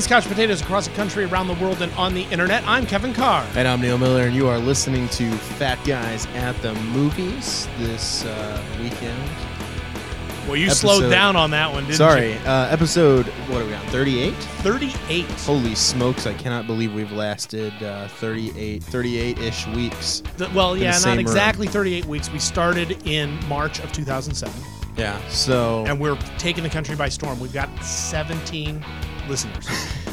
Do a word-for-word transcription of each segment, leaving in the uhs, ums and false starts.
Greetings, couch potatoes across the country, around the world, and on the internet. I'm Kevin Carr. And I'm Neil Miller, and you are listening to Fat Guys at the Movies this uh, weekend. Well, you episode, slowed down on that one, didn't sorry, you? Sorry, uh, episode, what are we on, thirty-eight? thirty-eight. Holy smokes, I cannot believe we've lasted uh, thirty-eight, thirty-eight-ish weeks. The, well, yeah, not exactly room. thirty-eight weeks. We started in March of two thousand seven. Yeah, so... And we're taking the country by storm. We've got seventeen listeners.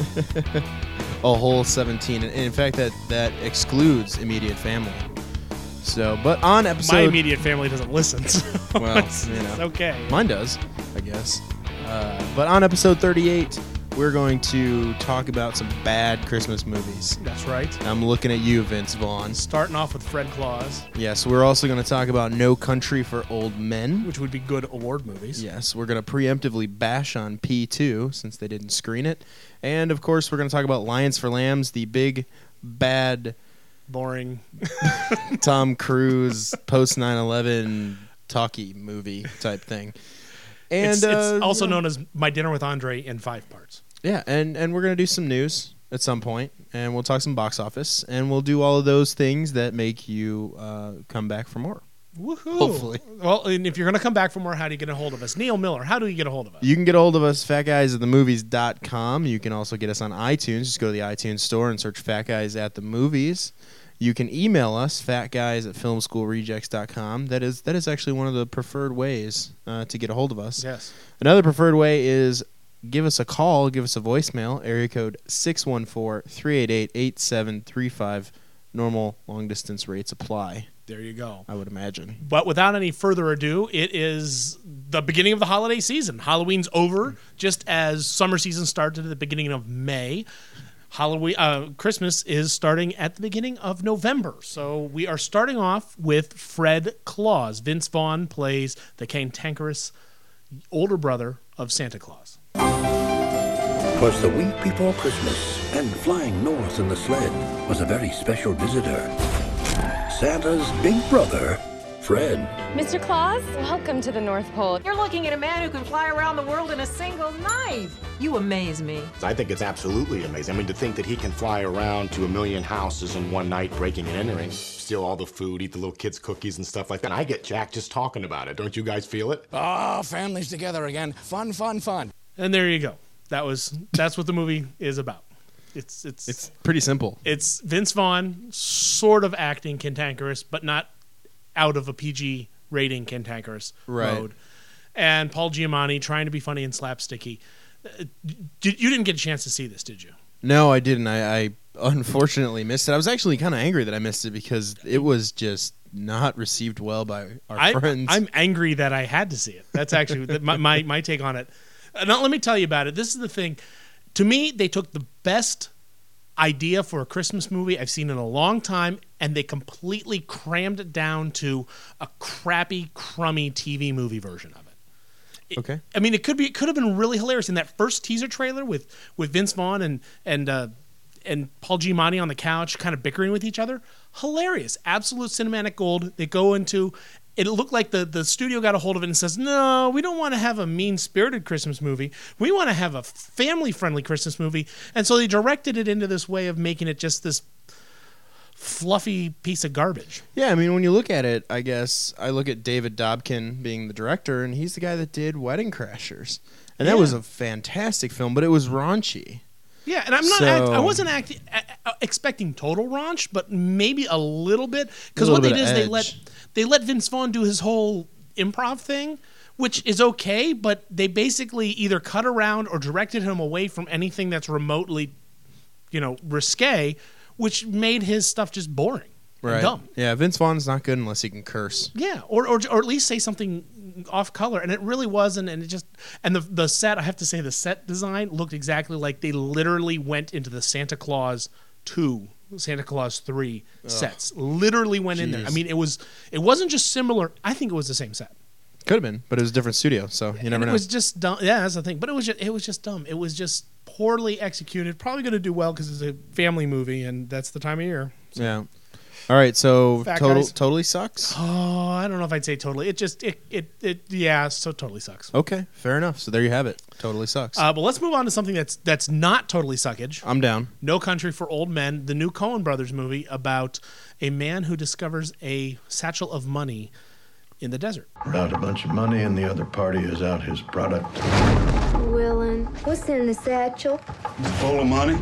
A whole seventeen. And in fact, that, that excludes immediate family. So, but on episode... My immediate family doesn't listen, so well, it's, you know, it's okay. Mine does, I guess. Uh, but on episode thirty-eight, we're going to talk about some bad Christmas movies. That's right. I'm looking at you, Vince Vaughn. Starting off with Fred Claus. Yes, we're also going to talk about No Country for Old Men. Which would be good award movies. Yes, we're going to preemptively bash on P two since they didn't screen it. And, of course, we're going to talk about Lions for Lambs, the big, bad... Boring. Tom Cruise post nine eleven talkie movie type thing. And it's, uh, it's also you know, known as My Dinner with Andre in five parts. Yeah, and, and we're going to do some news at some point, and we'll talk some box office, and we'll do all of those things that make you uh, come back for more. Woohoo. Hopefully. Well, and if you're going to come back for more, how do you get a hold of us? Neil Miller, how do you get a hold of us? You can get a hold of us, fat guys at the movies dot com. You can also get us on iTunes. Just go to the iTunes store and search Fat Guys at the Movies. You can email us, fatguys at film school rejects dot com. That is that is actually one of the preferred ways uh, to get a hold of us. Yes. Another preferred way is give us a call, give us a voicemail, area code six one four, three eight eight, eight seven three five. Normal long-distance rates apply. There you go. I would imagine. But without any further ado, it is the beginning of the holiday season. Halloween's over, just as summer season started at the beginning of May. Halloween, uh, Christmas is starting at the beginning of November. So we are starting off with Fred Claus. Vince Vaughn plays the cantankerous older brother of Santa Claus. 'Twas the week before Christmas, and flying north in the sled was a very special visitor. Santa's big brother, Fred. Mister Claus, welcome to the North Pole. You're looking at a man who can fly around the world in a single night. You amaze me. I think it's absolutely amazing. I mean, to think that he can fly around to a million houses in one night, breaking and entering, steal all the food, eat the little kids' cookies and stuff like that. I get jacked just talking about it. Don't you guys feel it? Oh, families together again. Fun, fun, fun. And there you go. That was that's what the movie is about. It's it's It's pretty simple. It's Vince Vaughn sort of acting cantankerous, but not out of a P G rating cantankerous Right. mode. And Paul Giamatti trying to be funny and slapsticky. Uh, did, you didn't get a chance to see this, did you? No, I didn't. I, I unfortunately missed it. I was actually kind of angry that I missed it because it was just not received well by our I, friends. I'm angry that I had to see it. That's actually the- my, my, my take on it. Uh, now, let me tell you about it. This is the thing. To me, they took the best idea for a Christmas movie I've seen in a long time, and they completely crammed it down to a crappy, crummy T V movie version of it. It- Okay. I mean, it could be. It could have been really hilarious in that first teaser trailer with, with Vince Vaughn and and uh, and Paul Giamatti on the couch, kind of bickering with each other. Hilarious, absolute cinematic gold. They go into. It looked like the, the studio got a hold of it and says, no, we don't want to have a mean-spirited Christmas movie. We want to have a family-friendly Christmas movie. And so they directed it into this way of making it just this fluffy piece of garbage. Yeah, I mean, when you look at it, I guess I look at David Dobkin being the director, and he's the guy that did Wedding Crashers. And that Yeah. was a fantastic film, but it was raunchy. Yeah, and I'm not. So- act, I wasn't acting, uh, expecting total raunch, but maybe a little bit. Because A what little they bit did of is they let edge. they let Vince Vaughn do his whole improv thing, which is okay. But they basically either cut around or directed him away from anything that's remotely, you know, risque, which made his stuff just boring and Right. dumb. Yeah, Vince Vaughn's not good unless he can curse. Yeah, or, or or at least say something off color, and it really wasn't. And it just and the the set, I have to say, the set design looked exactly like they literally went into the Santa Claus two, Santa Claus three sets. Literally went in there. I Jeez. mean, it was it wasn't just similar. I think it was the same set. Could have been, but it was a different studio, so you never and it know. was just dumb. Yeah, that's the thing. But it was just, it was just dumb. It was just poorly executed. Probably going to do well because it's a family movie, and that's the time of year. Yeah. All right, so Fat total guys. totally sucks. Oh, I don't know if I'd say totally. It just it it, it yeah, so totally sucks. Okay, fair enough. So there you have it. Totally sucks. Uh, but let's move on to something that's that's not totally suckage. I'm down. No Country for Old Men, the new Coen Brothers movie about a man who discovers a satchel of money in the desert. We're out a bunch of money and the other party is out his product. Willin, what's in the satchel? Full of money?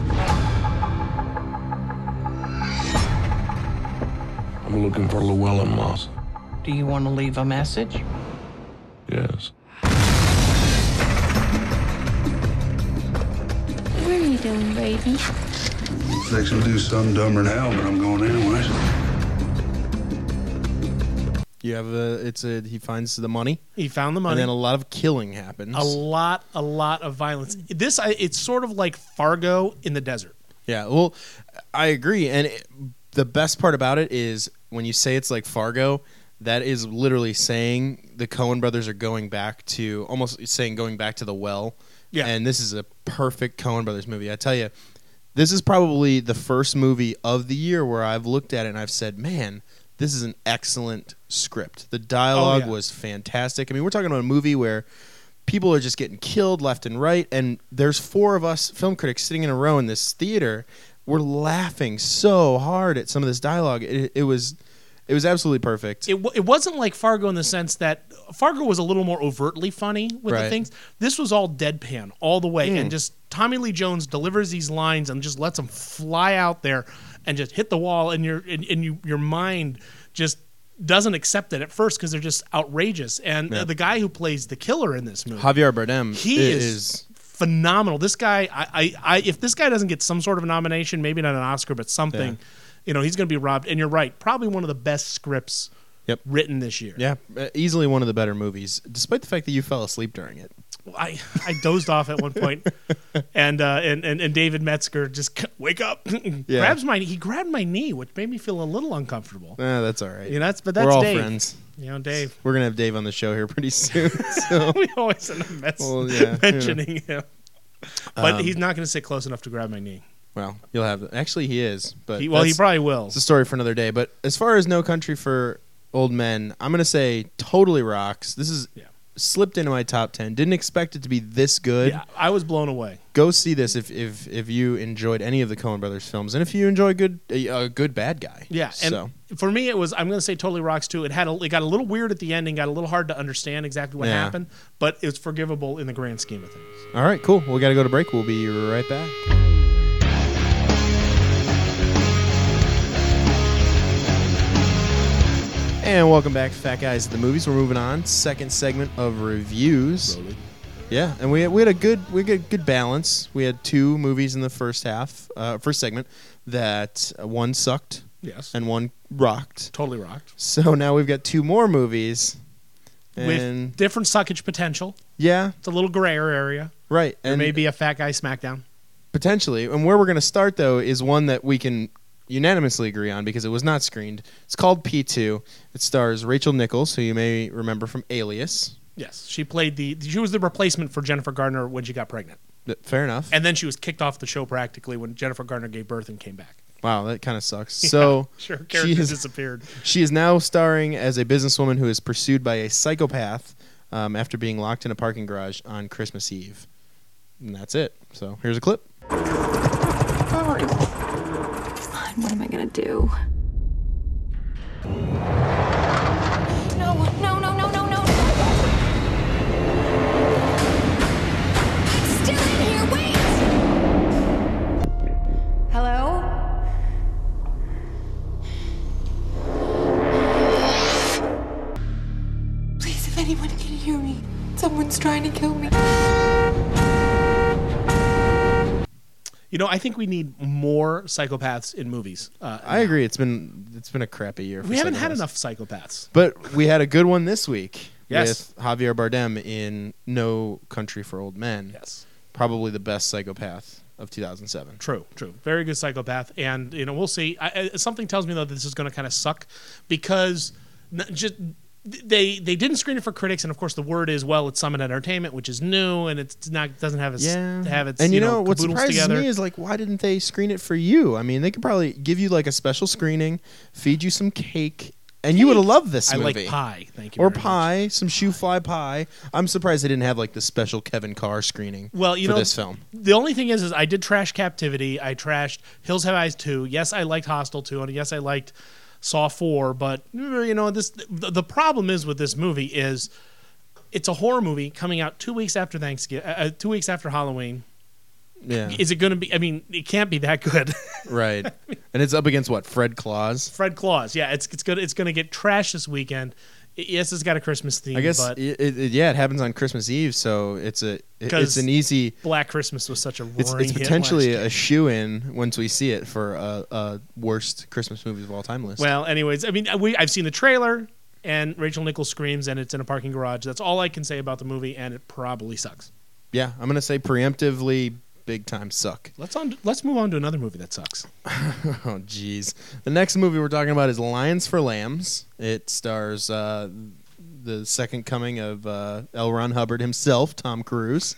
I'm looking for Llewellyn Moss. Do you want to leave a message? Yes. What are you doing, baby? Fixing to do something dumber than hell, but I'm going anyways. You have a. It's a. He finds the money, He found the money. and then a lot of killing happens. a lot, a lot of violence. This, I, it's sort of like Fargo in the desert. Yeah, well, I agree. And it, the best part about it is when you say it's like Fargo, that is literally saying the Coen brothers are going back to, almost saying going back to the well. Yeah. And this is a perfect Coen brothers movie. I tell you, this is probably the first movie of the year where I've looked at it and I've said, man, this is an excellent script. The dialogue Oh, yeah. was fantastic. I mean, we're talking about a movie where people are just getting killed left and right, and there's four of us film critics sitting in a row in this theater. We're laughing so hard at some of this dialogue. It, it was, it was absolutely perfect. It, w- it wasn't like Fargo in the sense that Fargo was a little more overtly funny with the Right. things. This was all deadpan all the way, Mm. and just Tommy Lee Jones delivers these lines and just lets them fly out there and just hit the wall, and your and, and you your mind just doesn't accept it at first because they're just outrageous. And Yeah. uh, the guy who plays the killer in this movie, Javier Bardem he i- is, is phenomenal. This guy, I, I, I, if this guy doesn't get some sort of a nomination, maybe not an Oscar, but something, Yeah. you know, he's going to be robbed. And you're right, probably one of the best scripts Yep. written this year. yeah, uh, easily one of the better movies, despite the fact that you fell asleep during it. I, I dozed off at one point, and uh, and and and David Metzger just wake up, Yeah. grabs my he grabbed my knee, which made me feel a little uncomfortable. Eh, that's all right. You know, that's but that's We're all Dave. friends. You know, Dave. We're gonna have Dave on the show here pretty soon. So We always end up mess, Well, yeah, you mentioning him, but Um, he's not going to sit close enough to grab my knee. well, you'll have. Actually, he is, but He, well, he that's- probably will. It's a story for another day. But as far as No Country for Old Men, I'm gonna say totally rocks. This is Yeah. slipped into my top ten. Didn't expect it to be this good. Yeah, I was blown away. Go see this if if if you enjoyed any of the Coen Brothers films, and if you enjoy good a, a good bad guy. Yeah, and So for me, it was. I'm going to say totally rocks too. It had a, it got a little weird at the ending, got a little hard to understand exactly what Yeah. happened, but it was forgivable in the grand scheme of things. all right, cool. We got to go to break. We'll be right back. And welcome back to Fat Guys at the Movies. We're moving on. Second segment of reviews. Yeah, and we we had a good we had a good balance. We had two movies in the first half, uh, first segment that uh, one sucked Yes, and one rocked. totally rocked. So now we've got two more movies, and With different suckage potential. yeah, It's a little grayer area. right, There and may be a fat guy smackdown. potentially. And where we're going to start though is one that we can unanimously agree on because it was not screened. It's called P two. It stars Rachel Nichols, who you may remember from Alias. Yes, she played the. She was the replacement for Jennifer Garner when she got pregnant, Th- Fair enough. and then she was kicked off the show practically when Jennifer Garner gave birth and came back. Wow, that kind of sucks. So Sure, she character is disappeared. she is now starring as a businesswoman who is pursued by a psychopath um, after being locked in a parking garage on Christmas Eve. And that's it. So here's a clip. Fine, what am I gonna do? No, no, no, no, no, no. It's still in here, wait! Hello? Please, if anyone can hear me, someone's trying to kill me. You know, I think we need more psychopaths in movies. Uh, I agree. It's been it's been a crappy year. For we haven't had psychopaths. enough psychopaths. But we had a good one this week Yes. with Javier Bardem in No Country for Old Men. Yes. Probably the best psychopath of two thousand seven. True, true. Very good psychopath. And, you know, we'll see. I, I, something tells me, though, that this is going to kind of suck because n- just they they didn't screen it for critics, and of course the word is, well, it's Summit Entertainment, which is new, and it's not doesn't have its Yeah. have its and you, you know, what caboodles surprises together. me is like, why didn't they screen it for you? I mean, they could probably give you like a special screening, feed you some cake, and you would have loved this I movie. like pie. Thank you. Or very pie, much. some shoe fly pie. I'm surprised they didn't have like the special Kevin Carr screening. Well, you for know, this film. The only thing is, is I did trash Captivity. I trashed Hills Have Eyes two. Yes, I liked Hostel two, and yes, I liked Saw four. But you know, this the, the problem is with this movie is it's a horror movie coming out two weeks after Thanksgiving, uh, two weeks after Halloween. Yeah. Is it going to be? I mean, it can't be that good. Right. And it's up against what? Fred Claus. Fred Claus. Yeah, it's it's good. It's going to get trashed this weekend. It- yes, it's got a Christmas theme. I guess but it, it, yeah, it happens on Christmas Eve, so it's a it, 'Cause it's an easy. Black Christmas was such a roaring It's it's hit potentially last year. a shoe in once we see it for a, a worst Christmas movies of all time list. Well, anyways, I mean, we I've seen the trailer, and Rachel Nichols screams, and it's in a parking garage. That's all I can say about the movie, and it probably sucks. Yeah, I'm gonna say preemptively, big time suck. Let's on. Let's move on to another movie that sucks. Oh, jeez. The next movie we're talking about is Lions for Lambs. It stars uh, the second coming of uh, L. Ron Hubbard himself, Tom Cruise.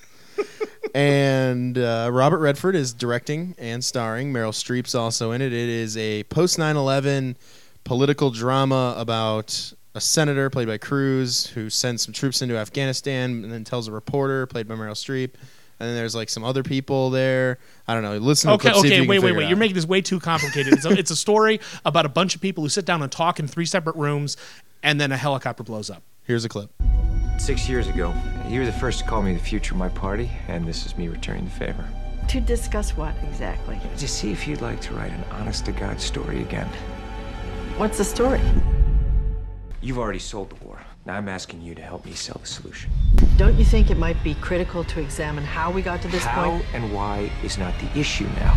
and uh, Robert Redford is directing and starring. Meryl Streep's also in it. It is a post nine eleven political drama about a senator, played by Cruise, who sends some troops into Afghanistan and then tells a reporter, played by Meryl Streep. And then there's like some other people there. I don't know. Listen to Okay, the clip, see if okay, you can wait, wait, figure it wait. out. You're making this way too complicated. It's a, it's a story about a bunch of people who sit down and talk in three separate rooms, and then a helicopter blows up. Here's a clip. Six years ago, you were the first to call me the future of my party, and this is me returning the favor. To discuss what exactly? To see if you'd like to write an honest-to-God story again. What's the story? You've already sold the war. Now I'm asking you to help me sell the solution. Don't you think it might be critical to examine how we got to this How point? and why is not the issue now.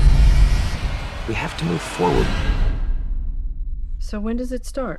We have to move forward. So when does it start?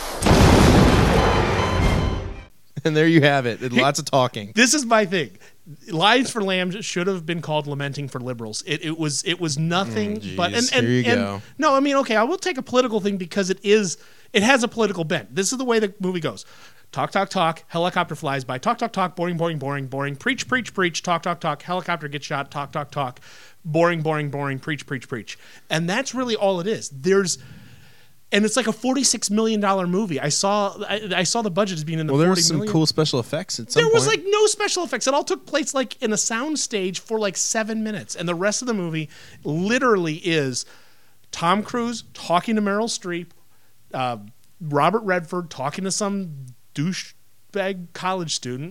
And there you have it. Lots of talking. This is my thing. Lions for Lambs should have been called Lamenting for Liberals. It, it was it was nothing Mm, but and, geez. and, Here you and- go. no, I mean, okay, I will take a political thing because it is it has a political bent. This is the way the movie goes. Talk, talk, talk, helicopter flies by. Talk, talk, talk, boring, boring, boring, boring. Preach, preach, preach, talk, talk, talk, helicopter gets shot, talk, talk, talk. Boring, boring, boring, preach, preach, preach. And that's really all it is. There's and it's like a forty-six million dollars movie. I saw I, I saw the budget as being in the Well, there forty was some million. cool special effects at some There was point. like no special effects. It all took place like in a sound stage for like seven minutes. And the rest of the movie literally is Tom Cruise talking to Meryl Streep, uh, Robert Redford talking to some douchebag college student,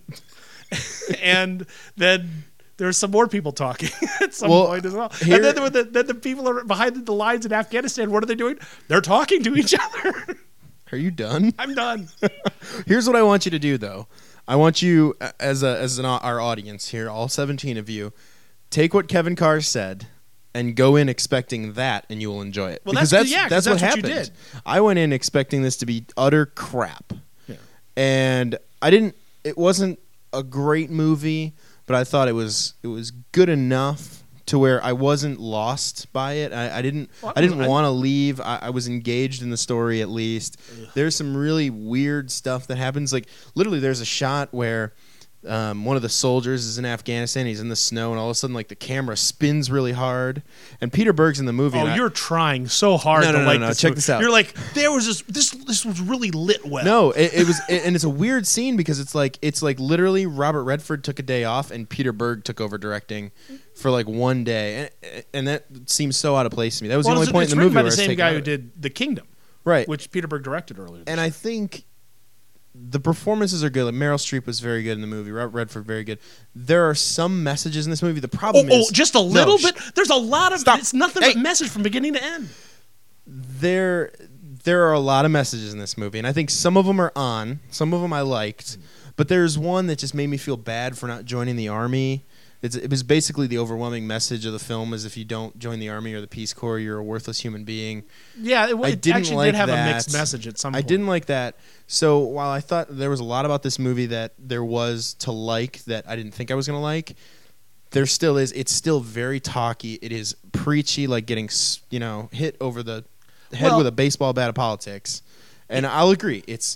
and then there's some more people talking at some Well, point as well. here- and then the, the, then the people are behind the lines in Afghanistan. What are they doing? They're talking to each other. Are you done? I'm done. Here's what I want you to do, though. I want you, uh, as a as an, our audience here, all seventeen of you, take what Kevin Carr said and go in expecting that, and you will enjoy it. Well, because that's- that's yeah, 'cause that's, that's what what you happened. did. I went in expecting this to be utter crap, Yeah. and I didn't. It wasn't a great movie, but I thought it was it was good enough to where I wasn't lost by it. I, I didn't Well, I didn't I- want to leave. I, I was engaged in the story at least. There's some really weird stuff that happens. Like literally, there's a shot where um, one of the soldiers is in Afghanistan. He's in the snow, and all of a sudden, like the camera spins really hard. And Peter Berg's in the movie. Oh, and I- you're trying so hard No, to no, no, like no, this. check movie. this out. You're like, there was this. This this was really lit well. No, it, it was, it, and it's a weird scene because it's like it's like literally Robert Redford took a day off and Peter Berg took over directing for like one day, and, and that seems so out of place to me. That was Well, the only it's, point it's in the written movie by where the I was same taken guy out who of it. did The Kingdom, Right, which Peter Berg directed earlier. and I think the performances are good. Like Meryl Streep was very good in the movie. Robert Redford very good. There are some messages in this movie. The oh, problem oh, is just a No, little sh- bit. There's a lot of. Stop. It's nothing Hey. but message from beginning to end. there there are a lot of messages in this movie, and I think some of them are on, some of them I liked, but there's one that just made me feel bad for not joining the army. It's, it was basically the overwhelming message of the film is if you don't join the army or the Peace Corps, you're a worthless human being. Yeah, it, I it didn't actually like did have that. a mixed message at some I point. didn't like that. So while I thought there was a lot about this movie that there was to like that I didn't think I was going to like, there still is. It's still very talky. It is preachy, like getting s- you know hit over the head Well- with a baseball bat of politics. And I'll agree. It's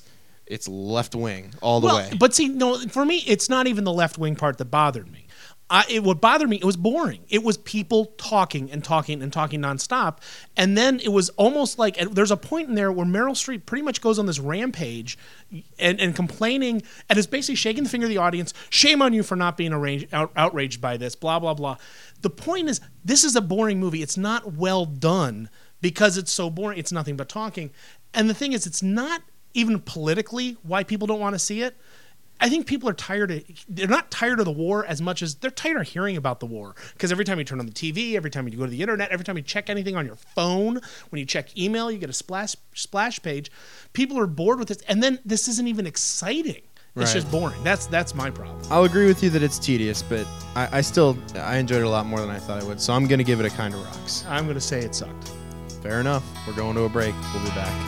it's left wing all the well, way. But see, no, for me, it's not even the left wing part that bothered me. I, it, what bothered me, it was boring. It was people talking and talking and talking nonstop. And then it was almost like, there's a point in there where Meryl Streep pretty much goes on this rampage and, and complaining and is basically shaking the finger at the audience. Shame on you for not being arranged, out, outraged by this, blah, blah, blah. The point is, this is a boring movie. It's not well done because it's so boring. It's nothing but talking. And the thing is, it's not even politically why people don't want to see it. I think people are tired of, they're not tired of the war as much as they're tired of hearing about the war. Because every time you turn on the T V, every time you go to the internet, every time you check anything on your phone, when you check email, you get a splash splash page. People are bored with this. And then this isn't even exciting. It's Right. just boring. That's that's my problem. I'll agree with you that it's tedious, but I, I still I enjoyed it a lot more than I thought I would. So I'm going to give it a kind of rocks. I'm going to say it sucked. Fair enough. We're going to a break. We'll be back.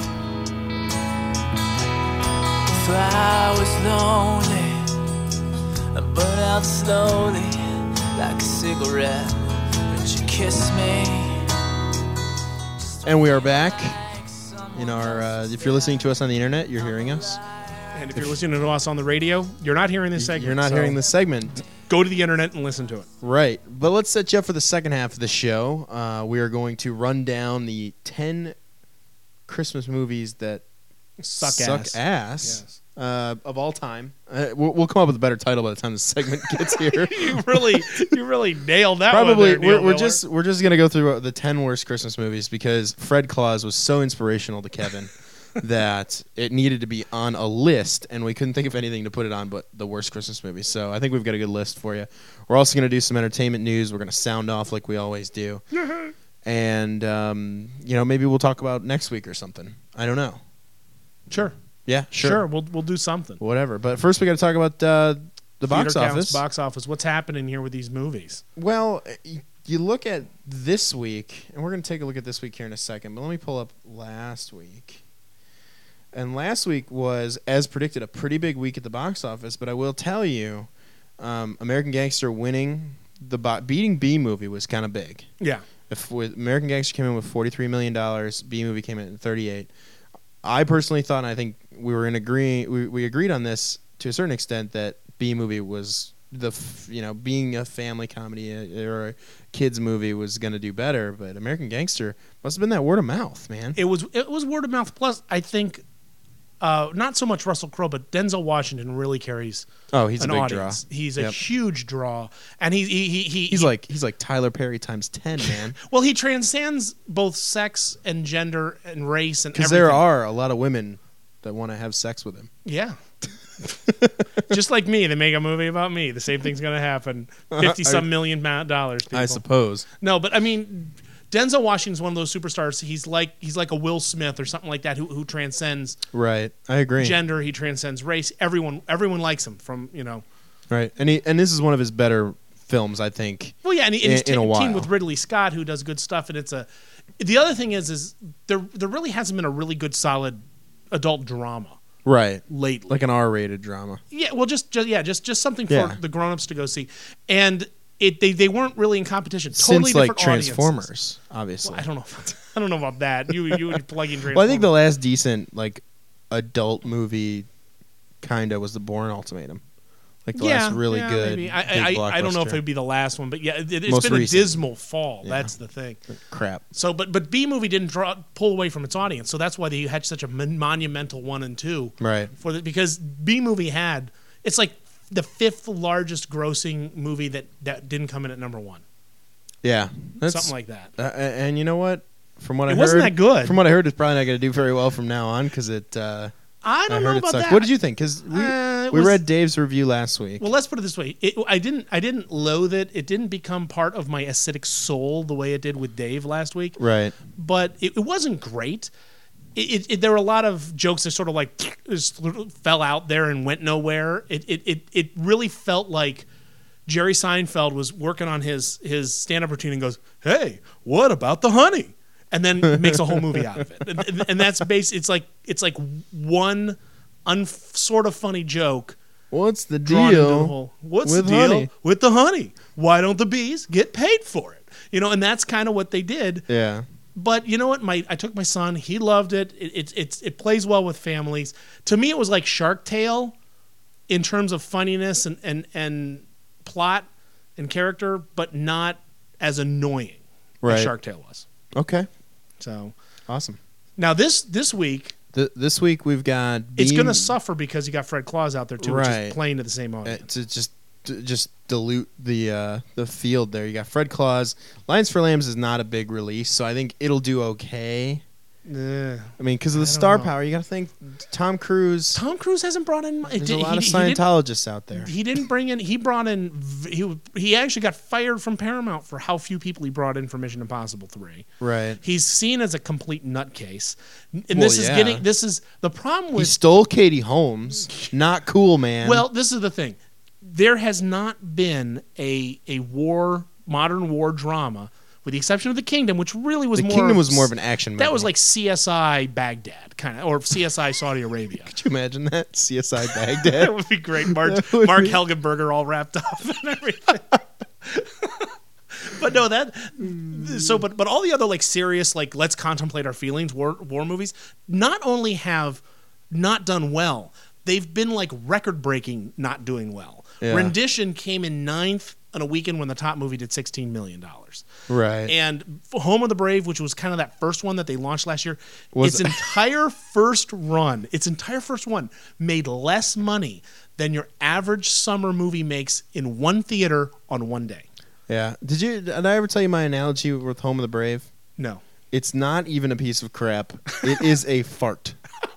For I was lonely, I burn out slowly like a cigarette when you kiss me. And we are back. In our, uh, if you're listening to us on the internet, you're hearing us. And if you're listening to us on the radio, you're not hearing this segment. You're not so hearing this segment. Go to the internet and listen to it. Right. But let's set you up for the second half of the show. Uh, we are going to run down the ten Christmas movies that Suck suck ass. ass, Yes. uh, of all time. Uh, we'll, we'll come up with a better title by the time the segment gets here. you really, you really nailed that. Probably one there, we're, Neil we're Miller. just we're just gonna go through the ten worst Christmas movies because Fred Claus was so inspirational to Kevin that it needed to be on a list, and we couldn't think of anything to put it on but the worst Christmas movies. So I think we've got a good list for you. We're also gonna do some entertainment news. We're gonna sound off like we always do, and um, you know maybe we'll talk about next week or something. I don't know. Sure. Yeah, sure. Sure, we'll we'll do something. Whatever. But first, we got to talk about uh, the box Theater counts, office. box office. What's happening here with these movies? Well, y- you look at this week, and we're going to take a look at this week here in a second. But let me pull up last week. And last week was, as predicted, a pretty big week at the box office. But I will tell you, um, American Gangster winning the bo- beating B Movie was kind of big. Yeah. If with American Gangster came in with forty-three million dollars, B Movie came in at thirty-eight. I personally thought, and I think we were in agree, we, we agreed on this to a certain extent, that B Movie was the, f- you know, being a family comedy uh, or a kids movie was going to do better. But American Gangster must have been that word of mouth, man. It was it was word of mouth. Plus, I think uh, not so much Russell Crowe, but Denzel Washington really carries. Oh, he's an a big audience. draw. He's a Yep. huge draw, and he he he, he He's he- like he's like Tyler Perry times ten, man. well, he transcends both sex and gender and race and Because everything. there are a lot of women that want to have sex with him. Yeah. Just like me, they make a movie about me. The same thing's going to happen. Fifty some million ma- dollars. People. I suppose. No, but I mean, Denzel Washington's one of those superstars. He's like he's like a Will Smith or something like that, who who transcends Right, I agree. gender. He transcends race. Everyone everyone likes him. From you know. Right, and he and this is one of his better films, I think. Well, yeah, and, he, and he's in, in a te- while. teamed with Ridley Scott, who does good stuff, and it's a. The other thing is, is there there really hasn't been a really good solid adult drama. Right, lately, like an R-rated drama. Yeah, well, just, just yeah, just just something for Yeah. the grown-ups to go see, and it they, they weren't really in competition. Totally Since like different audiences. Transformers, obviously. Well, I don't know. About, I don't know about that. You you would plug in Transformers. Well, I think the last decent like adult movie, kinda, was the Bourne Ultimatum. Like the yeah, last really yeah, good. maybe. I, big I, I don't know if blockbuster. it would be the last one, but yeah, it, it's Most been recent. a dismal fall. Yeah. That's the thing. Crap. So, but but B movie didn't draw pull away from its audience, so that's why they had such a mon- monumental one and two. Right. For the, because B movie had it's like the fifth largest grossing movie that that didn't come in at number one. Yeah, that's, Something like that. Uh, and you know what? From what I It heard, wasn't that good. From what I heard, it's probably not going to do very well from now on because it. Uh, I don't I know heard it about sucked. that. What did you think? Because we, Uh, it we was- read Dave's review last week. Well, let's put it this way: it, I didn't, I didn't loathe it. It didn't become part of my acidic soul the way it did with Dave last week. Right. But it, it wasn't great. It, it, it, there were a lot of jokes that sort of like just fell out there and went nowhere. It, it, it, it really felt like Jerry Seinfeld was working on his his stand up routine and goes, "Hey, what about the honey?" And then makes a whole movie out of it. And, and, and that's base. It's like it's like one. Un- sort of funny joke. What's the drawn into deal the whole- What's with the deal honey? with the honey? Why don't the bees get paid for it? You know, and that's kind of what they did. Yeah. But you know what? My I took my son. He loved it. It it it's, it plays well with families. To me, it was like Shark Tale in terms of funniness and, and, and plot and character, but not as annoying right. as Shark Tale was. Okay. So awesome. Now this this week, the, this week we've got it's Beam- going to suffer because you got Fred Claus out there too, right. which is playing to the same audience. Uh, to just to just dilute the uh, the field there. You got Fred Claus. Lions for Lambs is not a big release, so I think it'll do okay. Uh, I mean, because of the star know. power, you got to think Tom Cruise. Tom Cruise hasn't brought in. There's he, a lot he, of Scientologists out there. He didn't bring in. He brought in. He he actually got fired from Paramount for how few people he brought in for Mission Impossible three. Right. He's seen as a complete nutcase, and well, this yeah. is getting. This is the problem with. He stole Katie Holmes. Not cool, man. Well, this is the thing. There has not been a a war modern war drama. With the exception of The Kingdom, which really was the more... The Kingdom was more of an action movie. That was like C S I Baghdad, kind of, or C S I Saudi Arabia. Could you imagine that? C S I Baghdad? That would be great. Mark, would Mark be... Helgenberger all wrapped up and everything. But no, that... So, but but all the other like serious, like let's contemplate our feelings war, war movies, not only have not done well, they've been like record-breaking not doing well. Yeah. Rendition came in ninth on a weekend when the top movie did sixteen million dollars. Right. And Home of the Brave, which was kind of that first one that they launched last year, was its entire first run, its entire first one made less money than your average summer movie makes in one theater on one day. Yeah. Did you? Did I ever tell you my analogy with Home of the Brave? No. It's not even a piece of crap. It is a fart.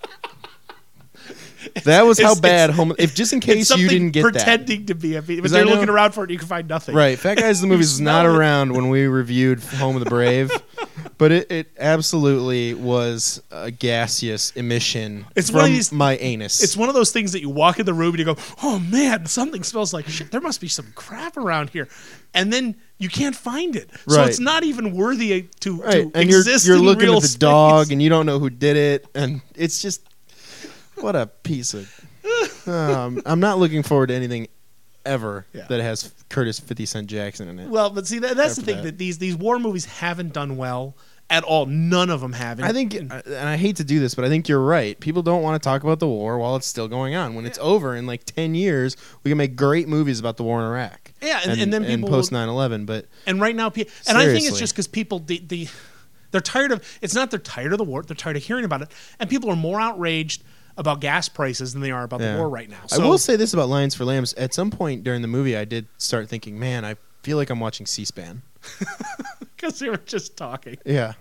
That was how bad Home. If just in case you didn't get pretending that, pretending to be a, but they're looking around for it, you can find nothing. Right, Fat Guys the Movies was not around when we reviewed Home of the Brave, but it, it absolutely was a gaseous emission it's from one of these, my anus. It's one of those things that you walk in the room and you go, "Oh man, something smells like shit. There must be some crap around here," and then you can't find it. So right. it's not even worthy to, right. to and exist. You're, you're in looking real at the space. dog, and you don't know who did it, and it's just what a piece of. um, I'm not looking forward to anything ever yeah. that has Curtis fifty Cent Jackson in it. Well, but see, that, that's the thing that. that these these war movies haven't done well at all. None of them have. I think, and I hate to do this, but I think you're right. People don't want to talk about the war while it's still going on. When yeah. it's over in like ten years, we can make great movies about the war in Iraq. Yeah, and, and, and then people post nine eleven. But and right now, and seriously. I think it's just because people the, the they're tired of. It's not they're tired of the war. They're tired of hearing about it, and people are more outraged about gas prices than they are about yeah. the war right now. So, I will say this about Lions for Lambs. At some point during the movie, I did start thinking, man, I feel like I'm watching C-SPAN. Because they were just talking. Yeah.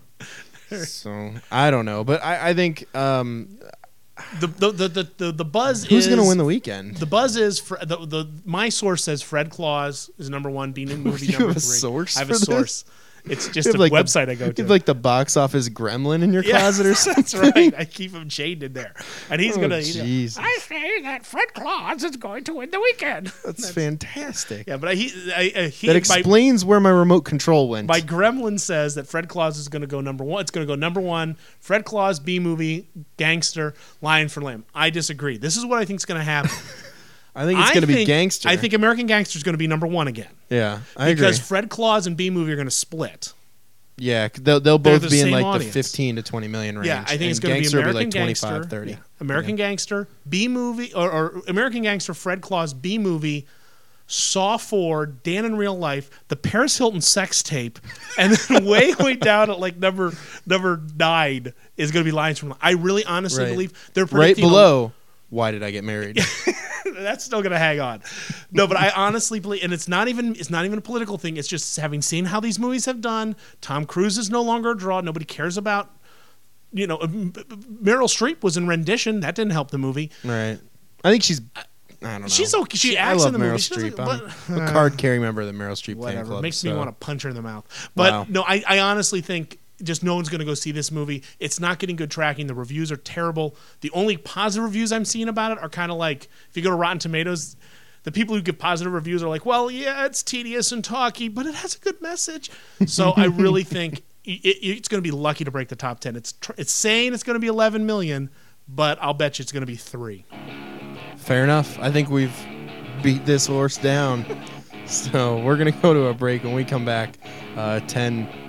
So, I don't know. But I, I think... Um, the, the, the, the, the, the buzz who's is... Who's going to win the weekend? The buzz is... For, the, the My source says Fred Claus is number one, being in movie you number have a three. Source I have for a source. This? It's just a like website the, I go to. You have like the box office gremlin in your yeah, closet or something. That's right. I keep him chained in there. And he's oh, going to... I say that Fred Claus is going to win the weekend. That's, that's fantastic. Yeah, but he... I, I, he that explains by, where my remote control went. My gremlin says that Fred Claus is going to go number one. It's going to go number one. Fred Claus, B-movie, gangster, Lion for Lamb. I disagree. This is what I think is going to happen. I think it's going to be Gangster. I think American Gangster is going to be number one again. Yeah, I because agree. Fred Claus and B-movie are going to split. Yeah, they'll they'll both the be in like audience. the fifteen to twenty million range. Yeah, I think and it's going to be American be like Gangster, twenty-five, thirty. Yeah. American yeah. Gangster, B-movie, or, or American Gangster, Fred Claus, B-movie, Saw four, Dan in Real Life, the Paris Hilton sex tape, and then way, way down at like number number nine is going to be Lions from. I really honestly right. believe they're right below. A, Why did I get married? That's still gonna hang on. No, but I honestly believe, and it's not even it's not even a political thing. It's just having seen how these movies have done. Tom Cruise is no longer a draw. Nobody cares about. You know, Meryl Streep was in Rendition. That didn't help the movie. Right. I think she's. I don't know. She's okay. She, she acts I love in the Meryl movie. Streep. Like, but, I'm a card-carrying member of the Meryl Streep whatever. fan club. Makes so. me want to punch her in the mouth. But wow. no, I, I honestly think. Just no one's going to go see this movie. It's not getting good tracking. The reviews are terrible. The only positive reviews I'm seeing about it are kind of like, if you go to Rotten Tomatoes, the people who give positive reviews are like, well, yeah, it's tedious and talky, but it has a good message. So I really think it, it, it's going to be lucky to break the top ten. It's tr- it's saying it's going to be eleven million, but I'll bet you it's going to be three. Fair enough. I think we've beat this horse down. So we're going to go to a break. When we come back, uh, ten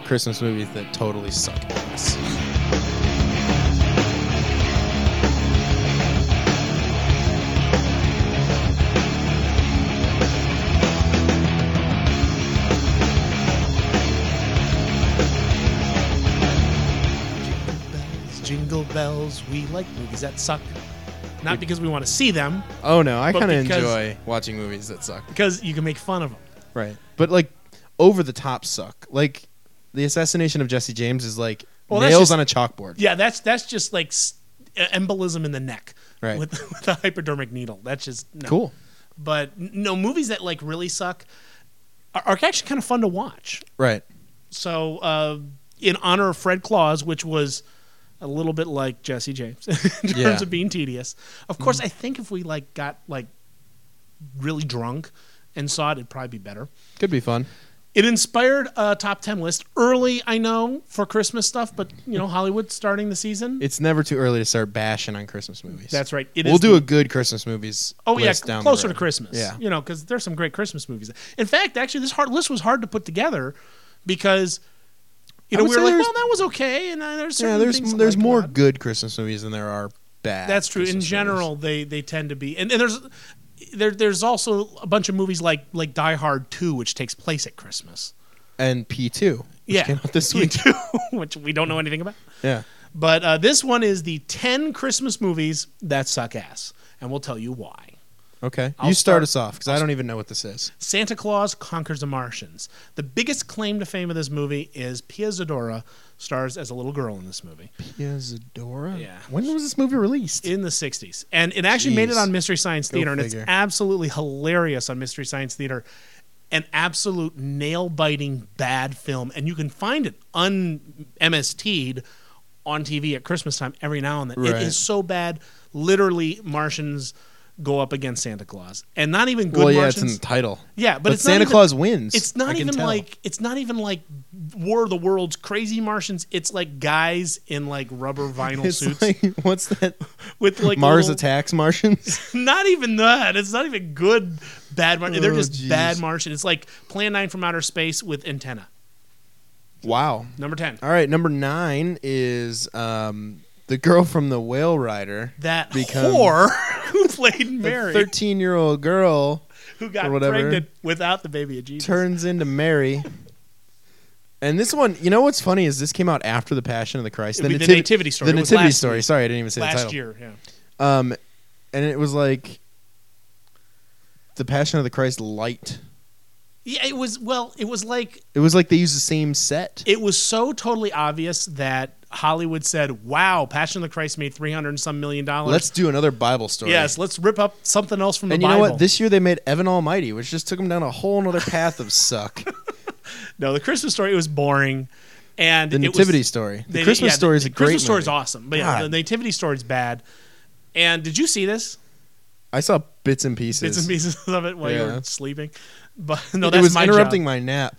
Christmas movies that totally suck ass. Jingle bells, we like movies that suck. Not because we want to see them. Oh no, I but kind of because- enjoy watching movies that suck. Because you can make fun of them. Right. But like over the top suck. Like the assassination of Jesse James is like Well, that's nails just- on a chalkboard. Yeah, that's that's just like s- embolism in the neck. Right. With, with a hypodermic needle. That's just no. Cool. But n- no, movies that like really suck are, are actually kind of fun to watch. Right. So, uh, in honor of Fred Claus, which was a little bit like Jesse James in terms Yeah. of being tedious. Of course, I think if we like got like really drunk and saw it, it'd probably be better. Could be fun. It inspired a top ten list early, I know, for Christmas stuff, but you know, Hollywood starting the season. It's never too early to start bashing on Christmas movies. That's right. It we'll is do the- a good Christmas movies. Oh yeah, list down the closer to road. Christmas. Yeah. you know, because there's some great Christmas movies. In fact, actually, this hard list was hard to put together because you I know would we were say like, there's- well, that was okay, and uh, there's Yeah, certain there's things to there's like more about it. good Christmas movies than there are bad. That's true. In Christmas general, movies. they they tend to be, and, and there's there there's also a bunch of movies like like Die Hard two, which takes place at Christmas. And P two, which Yeah, came out this P week. two, which we don't know anything about. Yeah. But uh, this one is the ten Christmas movies that suck ass, and we'll tell you why. Okay. I'll you start, start- us off because I don't even know what this is. Santa Claus Conquers the Martians. The biggest claim to fame of this movie is Pia Zadora stars as a little girl in this movie. Pia Zadora? Yeah. When was this movie released? In the sixties. And it actually made it Jeez. on Mystery Science Go Theater, and figure. it's absolutely hilarious on Mystery Science Theater. An absolute nail-biting bad film, and you can find it un-M S T'd on T V at Christmas time every now and then. Right. It is so bad, literally Martians go up against Santa Claus. And not even good well, yeah, Martians. it's in the title. Yeah, but, But it's Santa not even, Claus wins. It's I not can even tell. like it's not even like War of the Worlds crazy Martians. It's like guys in like rubber vinyl It's suits like, what's that? with like Mars little- Attacks Martians? Not even that. It's not even good bad Martian. They're Oh, just jeez. bad Martian. It's like Plan nine from Outer Space with antenna. Wow. Number ten. All right, number nine is um, the girl from the Whale Rider. That become whore who played Mary, the thirteen-year-old girl who got or whatever, pregnant without the baby of Jesus. turns into Mary. And this one, you know what's funny is this came out after the Passion of the Christ. It would be the Nativity Story. The It was Nativity last Story. week. Sorry, I didn't even say the Last title. year, yeah. Um, and it was like the Passion of the Christ light. Yeah, it was. Well, it was like It was like they used the same set. it was so totally obvious that Hollywood said, "Wow, Passion of the Christ made three hundred and some million dollars. Let's do another Bible story. yes, let's rip up something else from and the you Bible." know what? This year they made Evan Almighty, which just took them down a whole other path of suck. no, the Christmas Story was boring, and The it Nativity was, Story. The they- Christmas yeah, Story is the a great Christmas Story is movie. awesome, but yeah, God. the Nativity Story is bad. And did you see this? I saw bits and pieces. Bits and pieces of it while you Yeah. were sleeping. But no, it that's was my interrupting job. my nap.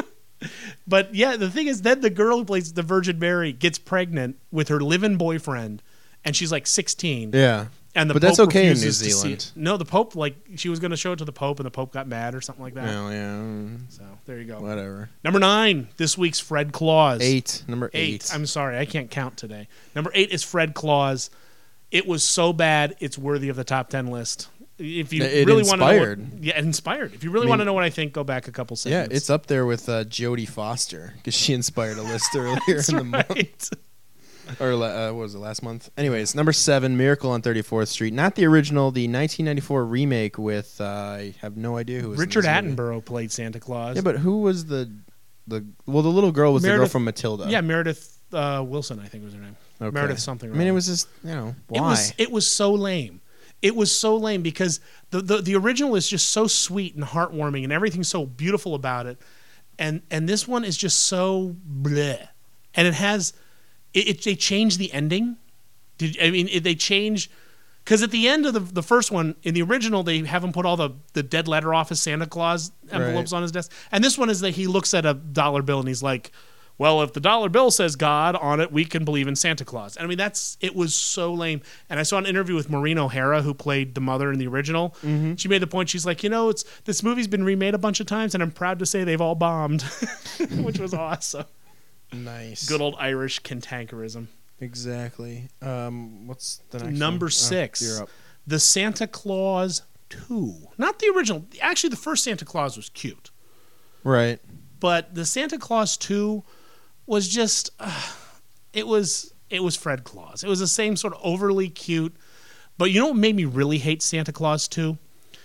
But yeah, the thing is, then the girl who plays the Virgin Mary gets pregnant with her live-in boyfriend, and she's like sixteen. Yeah. And the But Pope that's okay in refuses New to see Zealand. it. No, the Pope, like, she was going to show it to the Pope, and the Pope got mad or something like that. Well, yeah. mm, So there you go. Whatever. Number nine, this week's Fred Claus. Eight. Number eight. Eight. I'm sorry, I can't count today. Number eight is Fred Claus. It was so bad, it's worthy of the top ten list. If you It really want to know, inspired. what, yeah, it inspired. If you really I mean- want to know what I think, go back a couple Yeah, seconds. it's up there with uh, Jodie Foster because she inspired a list earlier in the month. right. Or uh, what was it, last month? Anyways, number seven, Miracle on thirty-fourth Street. Not the original, the nineteen ninety-four remake with, uh, I have no idea who was in Richard this movie. Attenborough played Santa Claus. Yeah, but who was the, the well, the little girl was the girl Meredith- from Matilda. Yeah, Meredith uh, Wilson, I think was her name. Okay. Meredith something. I mean, it or was just, you know, why? It was it was so lame. It was so lame because the, the the original is just so sweet and heartwarming and everything's so beautiful about it, and and this one is just so bleh. And it has it, it they changed the ending. Did I mean it, they change because at the end of the the first one in the original they have him put all the the dead letter office Santa Claus envelopes Right. on his desk, and this one is that he looks at a dollar bill and he's like, well, if the dollar bill says God on it, we can believe in Santa Claus. And I mean, that's it was so lame. And I saw an interview with Maureen O'Hara, who played the mother in the original. Mm-hmm. She made the point. She's like, you know, it's this movie's been remade a bunch of times, and I'm proud to say they've all bombed, which was awesome. Nice. Good old Irish cantankerism. Exactly. Um, what's the next Number one? six. Oh, you're up. The Santa Claus two. Not the original. Actually, the first Santa Claus was cute. Right. But the Santa Claus two was just uh, it was it was Fred Claus. It was the same sort of overly cute. But you know what made me really hate Santa Claus two?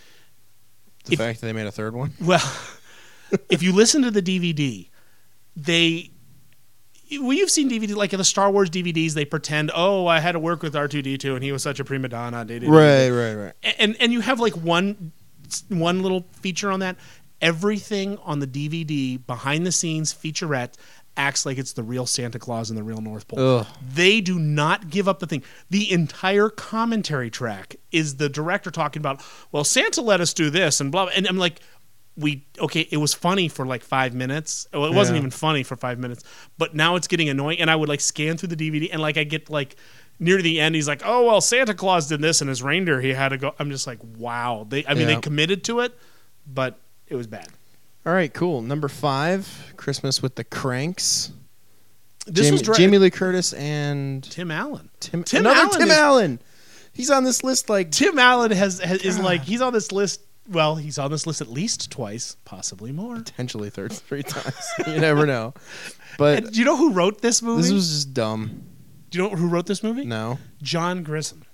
The If- fact that they made a third one? Well, if you listen to the D V D, they well, you've seen D V D like in the Star Wars D V Ds, they pretend, oh, I had to work with R two D two and he was such a prima donna. da, da, da, da. Right, right, right. And and you have like one one little feature on that. Everything on the D V D behind the scenes featurette acts like it's the real Santa Claus and the real North Pole. Ugh. They do not give up the thing. The entire commentary track is the director talking about, well, Santa let us do this and blah, blah. And I'm like, we okay, it was funny for like five minutes. Well, it wasn't Yeah. even funny for five minutes, but now it's getting annoying. And I would like scan through the D V D and like I get like near the end, he's like, oh well, Santa Claus did this and his reindeer he had to go. I'm just like, wow. They, I mean, Yeah. they committed to it, but it was bad. All right, cool. Number five, Christmas with the Cranks. This Jamie, was dra- Jamie Lee Curtis and Tim Allen. Tim, Tim another Allen Tim is- Allen. He's on this list like Tim Allen has, has is like he's on this list. Well, he's on this list at least twice, possibly more. potentially third three times. You never know. But And do you know who wrote this movie? this was just dumb. do you know who wrote this movie? No. John Grissom.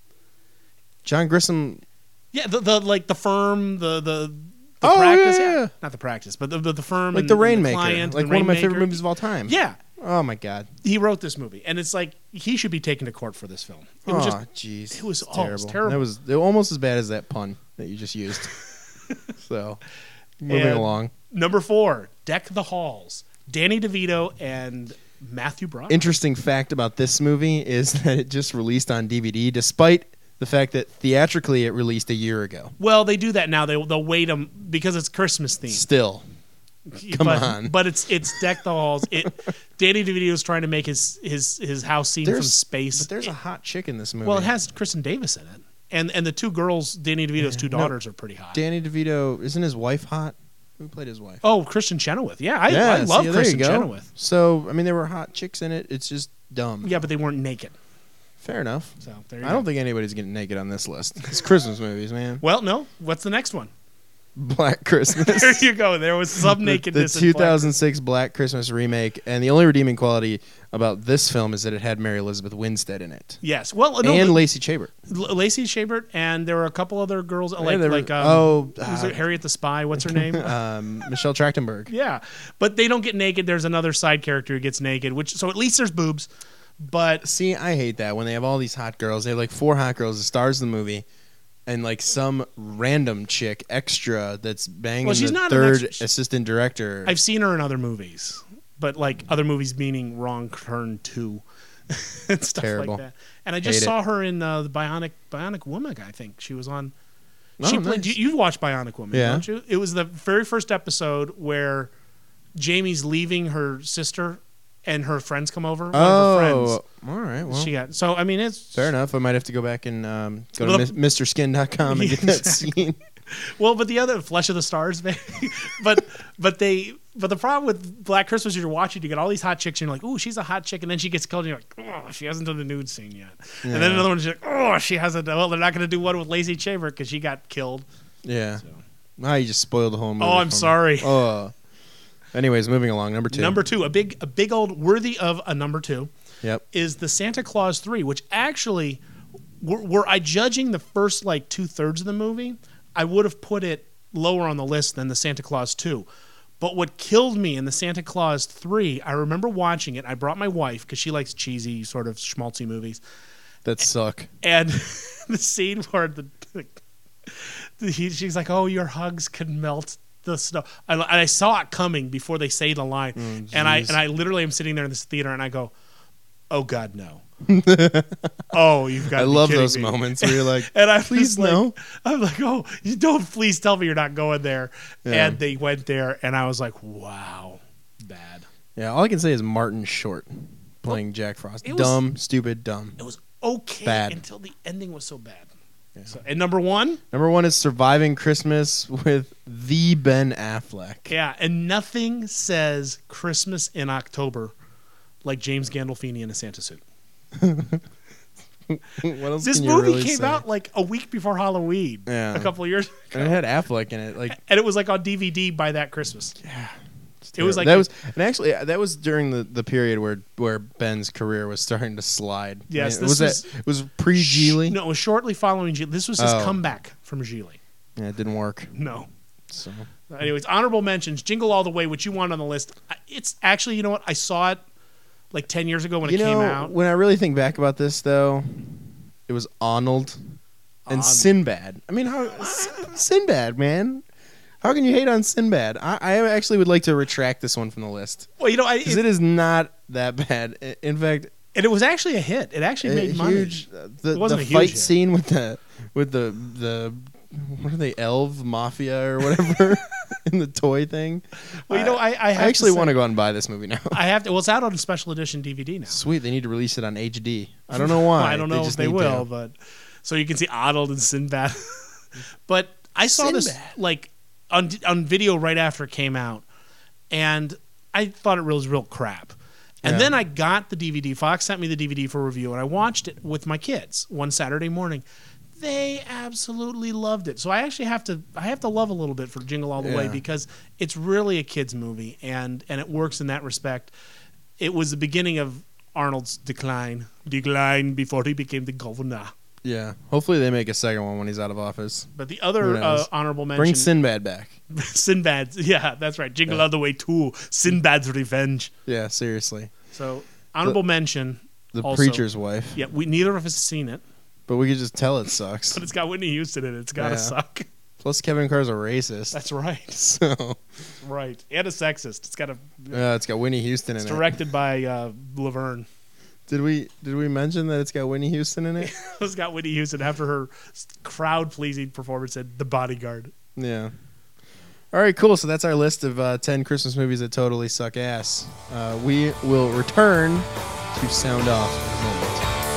John Grissom. Yeah, the, the like the firm, the the, the Oh, practice. yeah, yeah. Not the practice, but the the, the firm, Like and, The and Rainmaker. client, like the one of my Rainmaker. favorite movies of all time. Yeah, Oh my god. he wrote this movie, and it's like he should be taken to court for this film. It was Oh, just jeez. it was- It's oh, it was terrible. That was almost as bad as that pun that you just used. So, moving And along. Number four, Deck the Halls. Danny DeVito and Matthew Broderick. Interesting fact about this movie is that it just released on D V D, despite the fact that theatrically it released a year ago. Well, they do that now. They they'll wait them because it's Christmas themed. Still, come but, on. But it's it's Deck the Halls. It Danny DeVito is trying to make his his his house seen from There's- space. But there's It- a hot chick in this movie. well, it has Kristen Davis in it, and and the two girls, Danny DeVito's two No, daughters, are pretty hot. Danny DeVito, isn't his wife hot? Who played his wife? Oh, Kristen Chenoweth. Yeah, I, yeah, I love see, there Kristen you go. Chenoweth. So, I mean, there were hot chicks in it. It's just dumb. Yeah, but they weren't naked. Fair enough. So there you I go. don't think anybody's getting naked on this list. It's Christmas movies, man. Well, no. What's the next one? Black Christmas. There you go. There was some The- nakedness. The, in Black two thousand six Black Christmas remake, and the only redeeming quality about this film is that it had Mary Elizabeth Winstead in it, Yes. Well, no, and the- Lacey Chabert. L- Lacey Chabert, and there were a couple other girls like there were- like um, oh, who's uh, it? Harriet the Spy. What's her name? um, Michelle Trachtenberg. Yeah, but they don't get naked. There's another side character who gets naked, which so at least there's boobs. But See, I hate that when they have all these hot girls. They have like four hot girls, the stars of the movie, and like some random chick extra that's banging Well, she's the not an third extra- assistant director. I've seen her in other movies, but like other movies meaning Wrong Turn Two and stuff Terrible. like that. And I just Hate it. saw her in uh, the Bionic Bionic Woman. I think she was on. Oh, She played. nice. You, you've watched Bionic Woman, Yeah. don't you? It was the very first episode where Jamie's leaving her sister and her friends come over. One of her friends. Oh, all right. Well, She got so. I mean, it's fair enough. I might have to go back and um, go Well, to the- Mister Skin dot com and get that Exactly. scene. Well, but the other Flesh of the Stars, maybe. but but they but the problem with Black Christmas is you're watching, you get all these hot chicks, and you're like, ooh, she's a hot chick, and then she gets killed, and you're like, oh, she hasn't done the nude scene yet. And then Yeah. another one, she's like, oh, she hasn't. Well, they're not going to do one with Lacey Chabert because she got killed. Yeah. Ah, you just spoiled the whole movie. Oh, I'm for me. sorry. Oh. Anyways, moving along. Number two. Number two, a big a big old worthy of a number two. Yep. Is the Santa Claus three, which actually, were, were I judging the first like two thirds of the movie, I would have put it lower on the list than the Santa Claus two. But what killed me in the Santa Claus three, I remember watching it. I brought my wife because she likes cheesy, sort of schmaltzy movies. That suck. And the scene where the, the he, she's like, "Oh, your hugs can melt the snow," and I saw it coming before they say the line, and I jeez. and I literally am sitting there in this theater, and I go, "Oh God, no." Oh, you've got. I to be love kidding those me. moments where you're like, and I please was like, no. I'm like, oh, you don't please tell me you're not going there. Yeah. And they went there, and I was like, wow, bad. Yeah, all I can say is Martin Short playing Jack Frost. it was- Dumb, stupid, dumb. It was okay Bad. until the ending was so bad. So, and number one, Number one is Surviving Christmas with the Ben Affleck. yeah, and nothing says Christmas in October like James Gandolfini in a Santa suit. What else This can you movie really came say? out like a week before Halloween, Yeah. a couple of years ago. And it had Affleck in it. Like And it was like on D V D by that Christmas. Yeah. It was like that a- was, and actually that was during the, the period where where Ben's career was starting to slide. Yes, I mean, this was, was- that it was pre Geely. No, it was shortly following Gigli. This was his Oh. comeback from Gigli. Yeah, it didn't work. No. So Anyways, honorable mentions: Jingle All the Way, which you want on the list. I- It's actually, you know what? I saw it like ten years ago when you it know, came out. when I really think back about this, though, it was Arnold and Arnold. Sinbad. I mean, how Sinbad, man? How can you hate on Sinbad? I, I actually would like to retract this one from the list. Well, you know, I, because it, it is not that bad. I- In fact, and it was actually a hit. It actually a made money. huge. uh, The, It wasn't the a huge fight hit. scene with the with the the what are they, Elv Mafia or whatever in the toy thing. Well, you know, I, I, have I actually to want to say- go out and buy this movie now. I have to. Well, it's out on a special edition D V D now. Sweet, they need to release it on H D. I don't know why. I don't know if just they need will, to. but so you can see Arnold and Sinbad. But I saw this Sinbad. like on on video right after it came out, and I thought it was real crap. And Yeah. then I got the D V D. Fox sent me the D V D for review, and I watched it with my kids one Saturday morning. They absolutely loved it. So I actually have to I have to love a little bit for Jingle All the Way Yeah. because it's really a kids movie, and and it works in that respect. It was the beginning of Arnold's decline, decline before he became the governor. Yeah, hopefully they make a second one when he's out of office. But the Who other knows? uh, honorable mention, Bring Sinbad back. Sinbad. Yeah, that's right. Jingle Yeah. All the Way two, Sinbad's Revenge. Yeah, seriously. So honorable The- mention. The also- preacher's wife. Yeah, we neither of us have seen it, But we could just tell it sucks. but it's got Whitney Houston in it. It's gotta Yeah. suck. Plus, Kevin Carr's a racist. That's right. So, Right, and a sexist. It's got a. yeah, it's got Whitney Houston It's in it. directed by uh, Laverne. Did we did we mention that it's got Whitney Houston in it? It's got Whitney Houston after her crowd pleasing performance in The Bodyguard. Yeah. All right, cool. So that's our list of uh, ten Christmas movies that totally suck ass. Uh, we will return to sound off in a moment.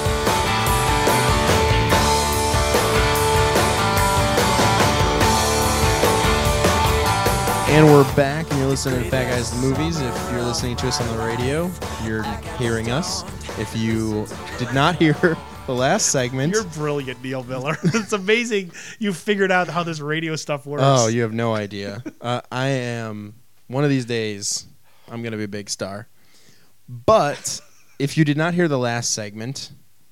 And we're back, and you're listening to Fat Guys the Movies. If you're listening to us on the radio, you're hearing us. If you did not hear the last segment, You're brilliant, Neil Miller. It's amazing you figured out how this radio stuff works. oh, you have no idea. uh, I am one of these days. I'm going to be a big star. But if you did not hear the last segment,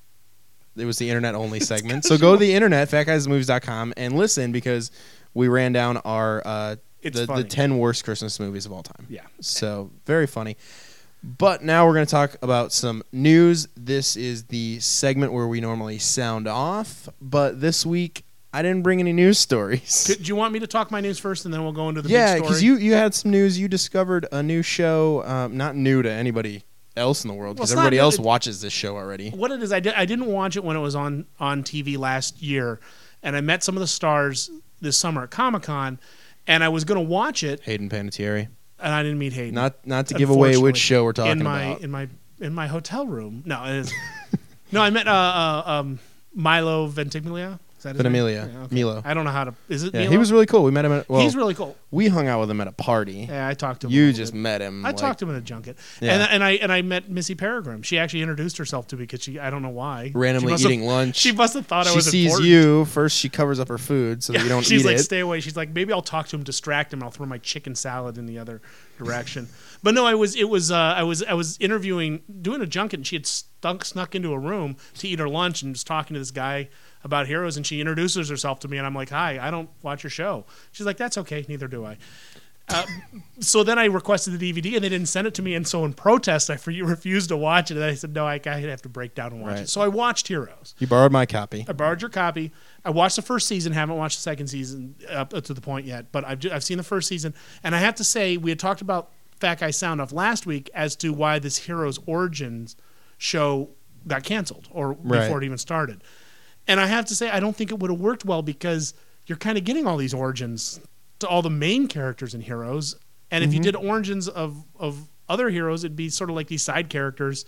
it was the internet only segment. So go to the internet, fat guys the movies dot com, and listen because we ran down our uh, It's the, funny. the ten worst Christmas movies of all time. Yeah. So very funny. But now we're going to talk about some news. This is the segment where we normally sound off. But this week, I didn't bring any news stories. Do you want me to talk my news first, and then we'll go into the Yeah, big story? because you, you had some news. You discovered a new show, um, not new to anybody else in the world, Well, because it's not everybody new. else It- watches this show already. What it is, I, did, I didn't watch it when it was on, on T V last year, and I met some of the stars this summer at Comic-Con, and I was going to watch it, Hayden Panettiere. and I didn't meet Hayden. Not not to give away which Unfortunately, show we're talking in my, about. In my in my hotel room. No, it is, no, I met uh, uh, um, Milo Ventimiglia. Is that his name? Ventimiglia. Yeah, okay. Milo. I don't know how to. Is it? Yeah, Milo? he was really cool. We met him at. Well, He's really cool. We hung out with him at a party. Yeah, I talked to him. a You little just bit. met him. I like- talked to him in a junket, Yeah. and and I and I met Missy Peregrine. She actually introduced herself to me because she I don't know why randomly She must have- eating lunch. She must have thought I she was sees important. you first. She covers up her food so that you don't She's eat like, it. stay away. She's like, maybe I'll talk to him, distract him. I'll throw my chicken salad in the other direction. But no, I was it was uh, I was I was interviewing, doing a junket, and she had stunk, snuck into a room to eat her lunch and was talking to this guy about Heroes, and she introduces herself to me, and I'm like, hi, I don't watch your show. She's like, that's okay, neither do I. Uh, so then I requested the D V D, and they didn't send it to me, and so in protest, I re- refused to watch it, and I said, no, I, I have to break down and watch Right. it. So I watched Heroes. You borrowed my copy. I borrowed your copy. I watched the first season, haven't watched the second season up to the point yet, but I've, ju- I've seen the first season, and I have to say, we had talked about Fat Guy Sound Off last week as to why this Heroes Origins show got canceled, or Right. before it even started. And I have to say, I don't think it would have worked well because you're kind of getting all these origins to all the main characters in Heroes. And if you Mhm. did origins of, of other heroes, it'd be sort of like these side characters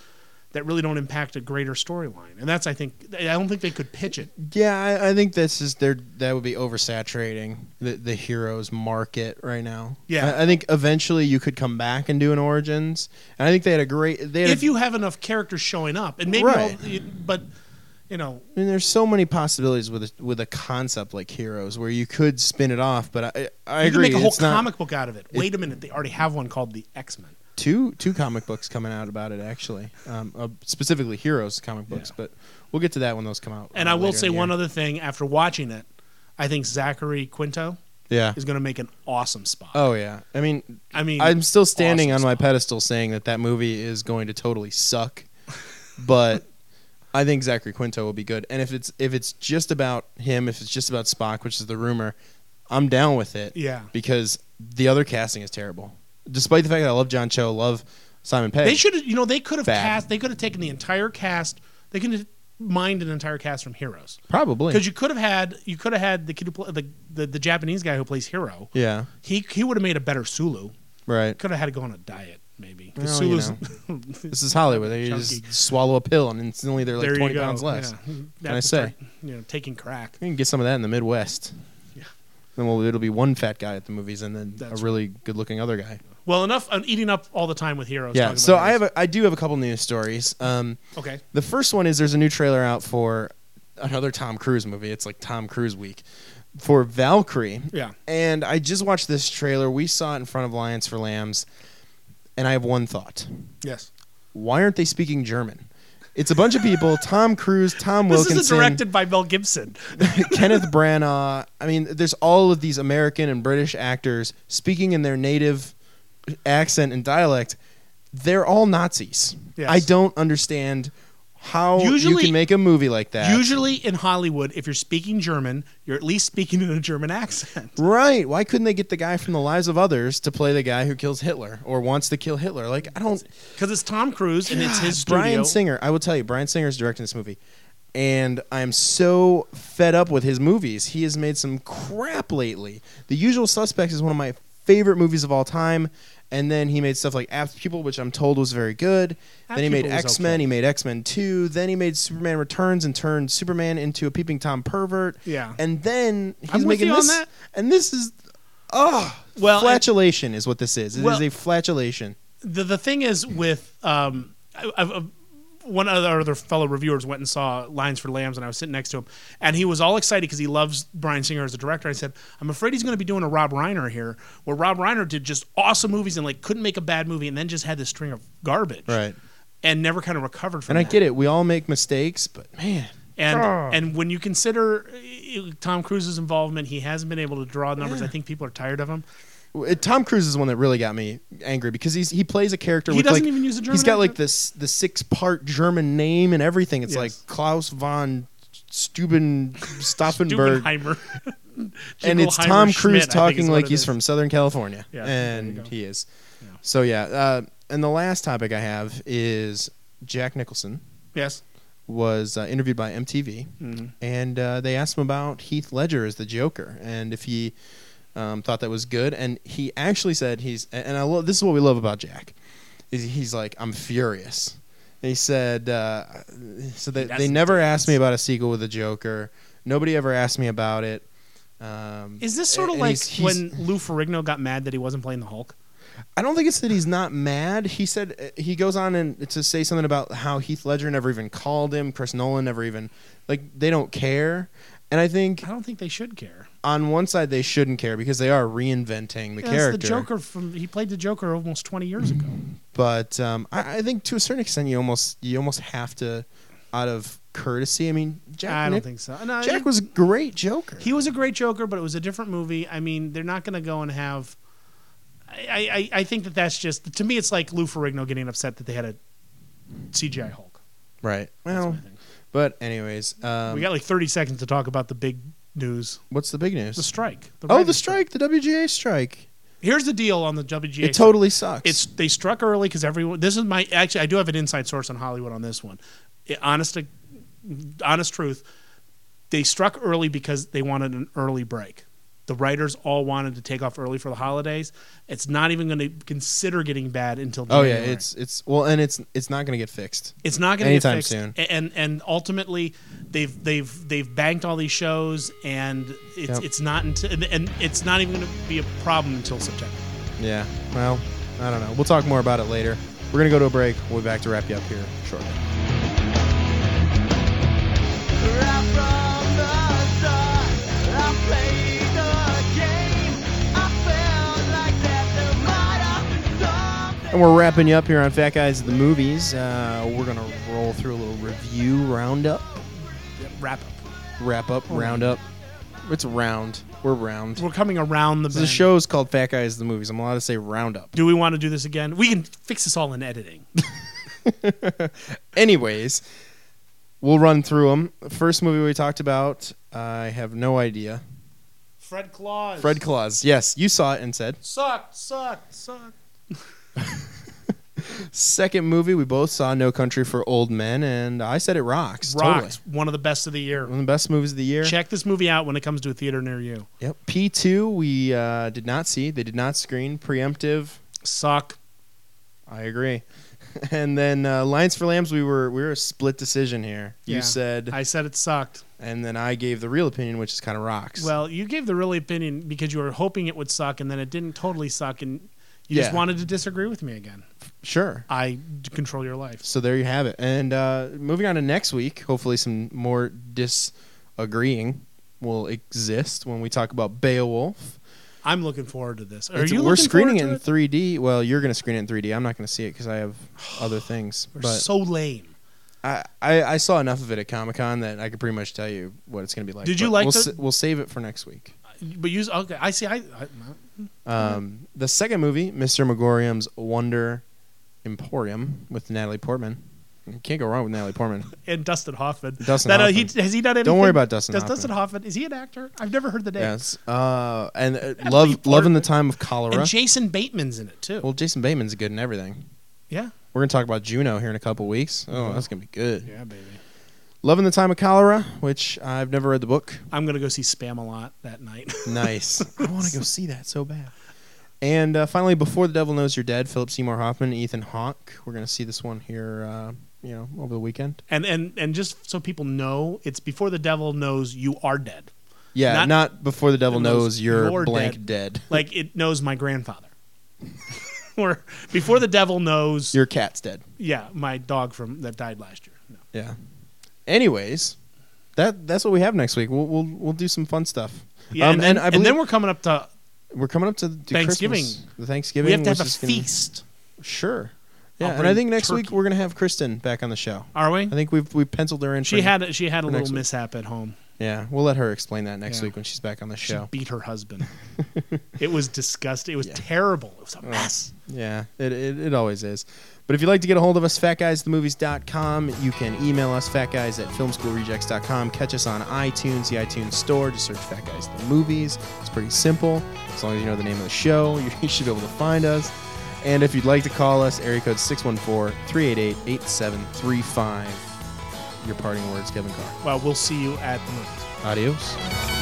that really don't impact a greater storyline. And that's, I think, I don't think they could pitch it. Yeah, I, I think this is their that would be oversaturating the the heroes market right now. Yeah. I, I think eventually you could come back and do an Origins, and I think they had a great. They had If a, you have enough characters showing up, and maybe, Right. all, but you know, I mean, there's so many possibilities with a, with a concept like Heroes where you could spin it off, but I I you agree. can make a whole it's not- comic book out of it. Wait a minute, they already have one called the X-Men. two two comic books coming out about it actually, um, uh, specifically Heroes comic books, but we'll get to that when those come out. And uh, I will later say in the one year. other thing. After watching it, I think Zachary Quinto Yeah. is going to make an awesome spot. Oh yeah, I mean, I mean, I'm still standing awesome on my pedestal saying that that movie is going to totally suck, but I think Zachary Quinto will be good. And if it's if it's just about him, if it's just about Spock, which is the rumor, I'm down with it. Yeah. because the other casting is terrible. Despite the fact that I love John Cho, love Simon Pegg. They should have, you know, they could have Bad. cast. They could have taken the entire cast. They could have mined an entire cast from Heroes. Probably. Because you could have had, you could have had the kid who play, the, the the Japanese guy who plays Hero. Yeah. He he would have made a better Sulu. Right. Could have had to go on a diet maybe. 'Cause Well, you Sulu's know, this is Hollywood. They chunky. just swallow a pill and instantly they're like There you twenty go. pounds less. Yeah. Can They I have to say? start, you know, taking crack. You can get some of that in the Midwest. Yeah. Then we'll, it'll be one fat guy at the movies and then That's a really good-looking other guy. Well, enough on eating up all the time with Heroes. Yeah. talking So about I have Heroes. a, I do have a couple news stories. Um, Okay. The first one is there's a new trailer out for another Tom Cruise movie. It's like Tom Cruise week for Valkyrie. Yeah. And I just watched this trailer. We saw it in front of Lions for Lambs, and I have one thought. Yes. Why aren't they speaking German? It's a bunch of people. Tom Cruise, Tom Wilkinson. This is directed by Mel Gibson. Kenneth Branagh. I mean, there's all of these American and British actors speaking in their native accent and dialect. They're all Nazis. Yes. I don't understand how you Usually- can make a movie like that. Usually in Hollywood, if you're speaking German, you're at least speaking in a German accent. Right. Why couldn't they get the guy from The Lives of Others to play the guy who kills Hitler or wants to kill Hitler? Like, I don't... Because it's Tom Cruise and it's his studio. Bryan Singer. I will tell you, Bryan Singer is directing this movie. And I'm so fed up with his movies. He has made some crap lately. The Usual Suspects is one of my favorite movies of all time. And then he made stuff like Apt People, which I'm told was very good. Apt then he made People was X-Men. okay. He made X-Men two. Then he made Superman Returns and turned Superman into a peeping Tom pervert. Yeah. And then he's I'm with making you on this. that. And this is... Oh, Well, flatulation is what this is. It well- is a flatulation. The the thing is with um, I, I've, one of our other fellow reviewers went and saw Lines for Lambs, and I was sitting next to him, and he was all excited because he loves Bryan Singer as a director. I said, I'm afraid he's going to be doing a Rob Reiner here, where Rob Reiner did just awesome movies and like couldn't make a bad movie, and then just had this string of garbage, Right. and never kind of recovered from. And I that. get it. We all make mistakes, but man. And Oh. and when you consider uh, Tom Cruise's involvement, he hasn't been able to draw numbers. I think people are tired of him. Uh, Tom Cruise is the one that really got me angry because he's he plays a character He with doesn't like even use a German he's got like accent? this the six part German name and everything. It's Yes. like Klaus von Stuben Stauffenberg, Stubenheimer. and it's Jingleheimer Tom Schmidt, Cruise I think talking is what like it he's is. from Southern California, Yeah, there you and go. he is. So yeah, uh, and the last topic I have is Jack Nicholson. Yes. Was uh, interviewed by M T V, Mhm. and uh, they asked him about Heath Ledger as the Joker, and if he um, thought that was good. And he actually said he's, and I love this is what we love about Jack, is he's like, I'm furious. And he said, uh, so they, That's they never asked me about a sequel with the Joker. Nobody ever asked me about it. Um, Is this sort of and like he's- he's- when Lou Ferrigno got mad that he wasn't playing the Hulk? I don't think it's that he's not mad. He said uh, he goes on and to say something about how Heath Ledger never even called him, Chris Nolan never even like they don't care. And I think I don't think they should care. on one side they shouldn't care because they are reinventing the Yeah, character. it's the Joker from he played the Joker almost twenty years ago. But um, I, I think to a certain extent you almost you almost have to, out of courtesy. I mean, Jack. I don't Nick- think so. No, Jack it- was a great Joker. He was a great Joker, but it was a different movie. I mean, they're not going to go and have. I, I I think that that's just to me. It's like Lou Ferrigno getting upset that they had a C G I Hulk. Right. Well, but anyways, um, we got like thirty seconds to talk about the big news. What's the big news? The strike. The oh, writers' the strike, the W G A strike. Here's the deal on the W G A. It totally sucks. It's they struck early because everyone. This is my actually. I do have an inside source on Hollywood on this one. It, honest, to, honest truth. They struck early because they wanted an early break. The writers all wanted to take off early for the holidays. It's not even going to consider getting bad until Oh January. yeah, it's it's well, and it's it's not going to get fixed. It's not going to get anytime fixed. soon. And and ultimately, they've they've they've banked all these shows, and it's Yep. it's not until and, and it's not even going to be a problem until September. Yeah. Well, I don't know. We'll talk more about it later. We're gonna go to a break. We'll be back to wrap you up here shortly. And we're wrapping you up here on Fat Guys at the Movies. Uh, we're going to roll through a little review roundup. Wrap up. Wrap up, Oh. roundup. It's round. We're round. We're coming around the The bend. show is called Fat Guys at the Movies. I'm allowed to say roundup. Do we want to do this again? We can fix this all in editing. Anyways, we'll run through them. First movie we talked about, I have no idea. Fred Claus. Fred Claus. Yes, you saw it and said. Sucked, sucked, sucked. Second movie we both saw, No Country for Old Men, and I said it rocks. Rocks. One of the best of the year. Totally. One of the best movies of the year. Check this movie out when it comes to a theater near you. Yep. P two we uh, did not see. They did not screen. Preemptive. Suck. I agree. And then uh, Lions for Lambs, we were we were a split decision here. You Yeah. said, I said it sucked. and then I gave the real opinion, which is kind of rocks. Well, you gave the real opinion because you were hoping it would suck, and then it didn't totally suck, and you just Yeah. wanted to disagree with me again. Sure. I d- control your life. So there you have it. And uh, moving on to next week, hopefully some more disagreeing will exist when we talk about Beowulf. I'm looking forward to this. Are It's- you we're looking screening it forward in to three D. Well, you're going to screen it in three D. I'm not going to see it because I have other things. We're but so lame. I, I, I saw enough of it at Comic-Con that I could pretty much tell you what it's going to be like. Did you But like we'll, the- sa- we'll save it for next week. But use okay. I see. I, I Um, the second movie, Mister Megorium's Wonder Emporium with Natalie Portman. You can't go wrong with Natalie Portman. and Dustin Hoffman. Dustin that, uh, Hoffman. he, has he done anything? Don't worry about Dustin Does Hoffman. Dustin Hoffman? Is he an actor? I've never heard the name. Yes. Uh, and uh, love, love in the time of cholera. And Jason Bateman's in it too. Well, Jason Bateman's good in everything. Yeah. We're gonna talk about Juno here in a couple weeks. Oh, that's gonna be good. Yeah, baby. Love in the Time of Cholera, which I've never read the book. I'm gonna go see Spam-A-Lot that night. Nice. I want to go see that so bad. And uh, finally, Before the Devil Knows You're Dead, Philip Seymour Hoffman, Ethan Hawke. We're gonna see this one here, uh, you know, over the weekend. And and and just so people know, it's Before the Devil Knows You Are Dead. Yeah, not, Not- Before the Devil It Knows You're, you're blank dead. Like it knows my grandfather. Or Before the Devil Knows Your cat's dead. Yeah, my dog from that died last year. No. Yeah. Anyways, that that's what we have next week. We'll we'll we'll do some fun stuff. Yeah, Um, and, then, I and believe then we're coming up to we're coming up to do Thanksgiving. Christmas. The Thanksgiving. We have to have which a is gonna- feast. Sure. Yeah, I'll and I bring think next week turkey. we're gonna have Kristen back on the show. Are we? I think we've we penciled her in. She for, had she had a for little next week. mishap at home. Yeah, we'll let her explain that next Yeah. week when she's back on the She show. beat her husband. It was disgusting. It was terrible. It was a mess. Yeah, it, it it always is. But if you'd like to get a hold of us, fat guys the movies dot com. You can email us, fatguys at film school rejects dot com. Catch us on iTunes, the iTunes store. Just search Fat Guys the Movies. It's pretty simple. As long as you know the name of the show, you, you should be able to find us. And if you'd like to call us, area code six one four, three eight eight, eight seven three five. Your parting words, Kevin Carr. Well, we'll see you at the movies. Adios.